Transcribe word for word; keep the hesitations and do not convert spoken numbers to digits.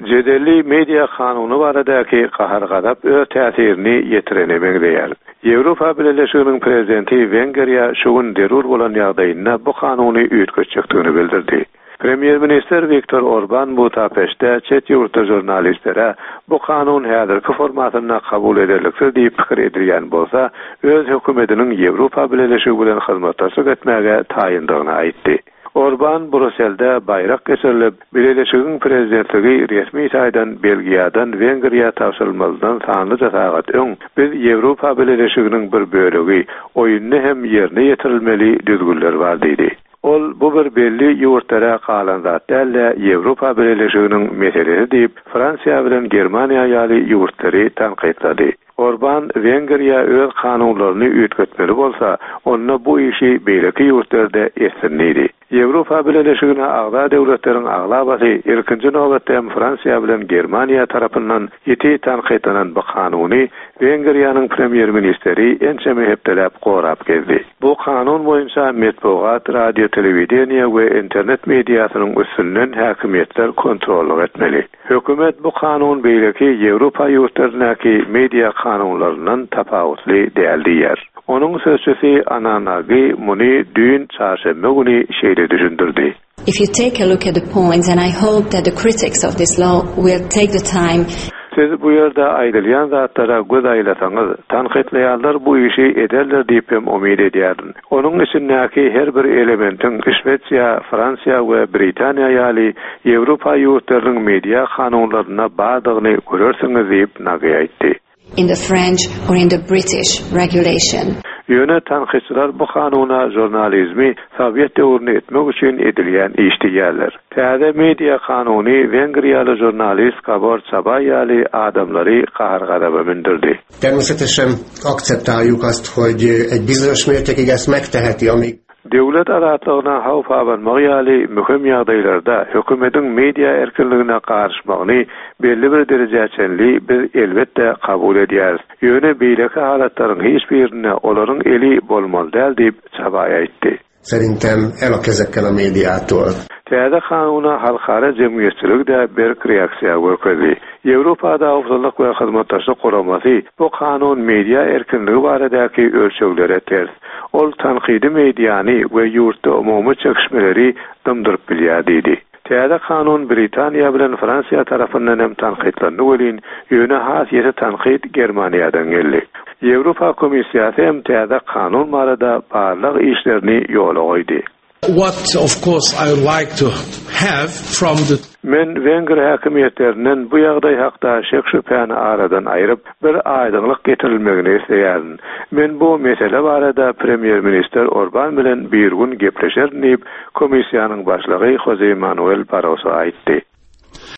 Jedelli media kanunu baradaki qahargadap öz täsirini ýetirenemegdiler. Ýewropa Birleşiginiň prezidenti Wengeriýa şugun derur bolan ýagdaýynda bu kanuny üýtgeçjekdigini bildirdi. Premier Minister Viktor Orban Budapeşte çet ýurtda jurnalistlere bu kanun häzirki formatyna kabul ederlikdir diýip pikir edilýän bolsa, öz hökümetiniň Ýewropa Birleşigi bilen hyzmatdaşlyk etmäge taýyndygyny aýtdy. Orban Brüsselde bayrak geçirilip, Birleşigiň prezidentligi resmi saýdan Belgiýadan Wengeriýa tapşyrylmalydan sanlyca sagat öň biz Ýewropa Birleşiginiň bir bölegi, oýuny hem ýerine ýetirilmeli düzgünler bar diýdi. Ol bu bir belli ýurtlara kalan zat dälle Ýewropa Birleşiginiň meselesi diýip Fransiýa bilen Germaniýa ýaly ýurtlary tanqytlady. Orban Wengeriýa öz kanunlaryny üýtgetmeli bolsa, onda bu işi beýleki ýurtlarda esirnidi. Ýewropa Birleşigine agza döwletleriň aglabasy ilkinji nowatda Fransiýa bilen Germaniýa tarapyndan ýeti tanqytlanan bu kanuny Wengeriýanyň premier ministeri ençe mehepdelep gorap gezdi. Bu kanun boýunça metbuat, radio, telewizioniýa we internet mediýasynyň üstünden häkimetler kontrol etmeli. Hökümet bu kanun beýleki Ýewropa ýurtlarynyňky media kanunlaryndan tapawutly däldiýär. Onun sözcüsü Ananagi muni dün çarşembe günü şeýle düşündirdi. If you take a look at the points, and I hope that the critics of this law will take the time. Siz bu ýerde aýdylýan zatlara göz aýlasaňyz, tanqytlaýanlar bu işi ederler diýip hem umyt edýärin. Onuň içindäki her bir elementin Şwetsiýa, Fransiýa we Britaniýa ýaly Ýewropa ýurtlarynyň media kanunlaryna bardygyny görersiňiz diýip Nagy aýtdy. In the French or in the British regulation. Ýöne tanqytçylar bu kanuna jurnalizmi Sovet döwrüne etmek üçin edilýän iş diýerler. Täze media kanuny Wengeriýaly jurnalist Gabor Çabay ýaly adamlary qahargadaba mindirdi. Természetesen akceptáljuk azt, hogy egy bizonyos mértékig ezt megteheti, amíg Döwlet adatlygyna hawf alanmagy ýaly möhüm ýagdaýlarda hökümetiň media erkinligine garşymagyny belli bir derejeçenli biz elbetde kabul edýäris. Ýöne beýleki halatlaryň hiç birine olaryň eli bolmaly däl diýip Çabay aýtdy. Szerintem el a kezekkel a médiától. Täze kanuna halkara jemgyýetçilik de bir reaksiýa görkezdi. Ýewropada awzallyk we hyzmatdaşlyk guramasy bu kanun media erkinligi baradaky ölçeglere ters. Ol tanqidi mediany we ýurtda umumy çekişmeleri dymdyryp bilýär diýdi. Täze kanun Britaniýa bilen Fransiýa tarapyndan hem tanqytlanyp welin, ýöne has ýere tanqyt Germaniýadan geldi. Ýewropa Komissiýasy hem täze kanun barada barlyk işlerini ýola goýdy. What of course I would like to have from the Men Wenger häkimetlerinden bu ýagdaý hakda şek şüphäni aradan aýryp bir aýdymlyk getirilmegini isleýärin. Men bu mesele barada Premier Minister Orban bilen bir gün gepleşer diýip komissiýanyň başlygy José Manuel Barroso aýtdy.